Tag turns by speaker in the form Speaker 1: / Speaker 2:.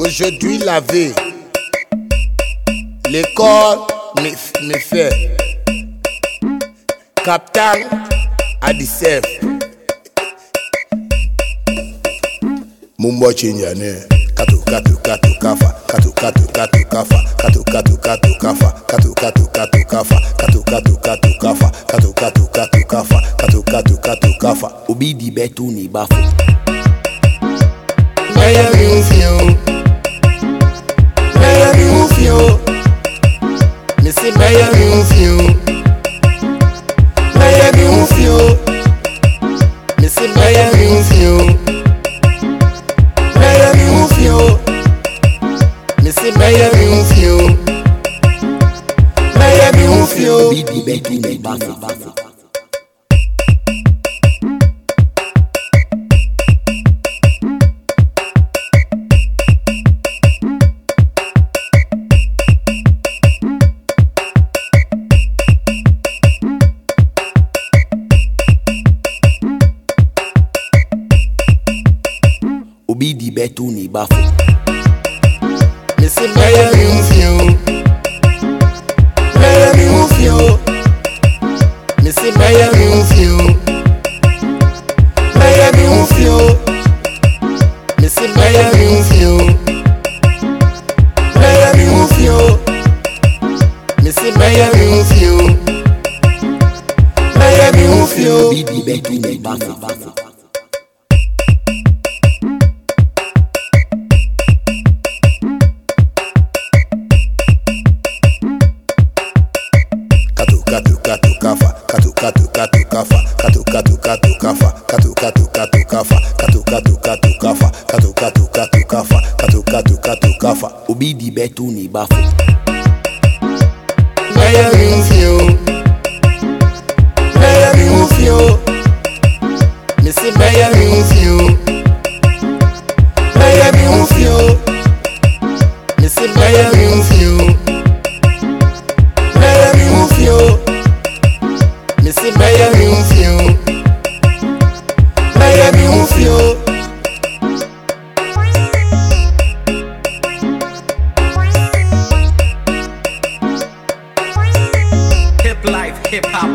Speaker 1: Aujourd'hui la vie, l'école me fait Capital à 17. Mumbo chinyane katu katu katu kafa katu katu katu kafa katu katu katu kafa katu katu katu kafa katu katu katu kafa katu katu katu kafa katu katu katu kafa
Speaker 2: Obidi betu ni bafo
Speaker 1: Maya miufio Maya miufio Missy Maya miufio Maya miufio Missy Maya miufio Maya miufio Missy Maya miufio Maya miufio
Speaker 2: Obidi betu ni bafo Obidi betu ni bafo
Speaker 1: Missy Maya miufio Maya miufio Missy Maya miufio Maya miufio Missy Maya miufio Maya miufio Missy Maya miufio Maya miufio
Speaker 2: Obidi betu ni bafo
Speaker 1: Katu katu kafa katu katu katu kafa katu katu katu kafa katu katu katu kafa katu katu katu kafa katu katu katu kafa katu katu katu kafa
Speaker 2: Obidi betu ni bafo
Speaker 1: Maya miufio Maya miufio Missy Maya miufio Maya miufio Missy Maya miufio Maya miufio Missy Maya miufio Maya miufio
Speaker 3: Hip life, hip hop.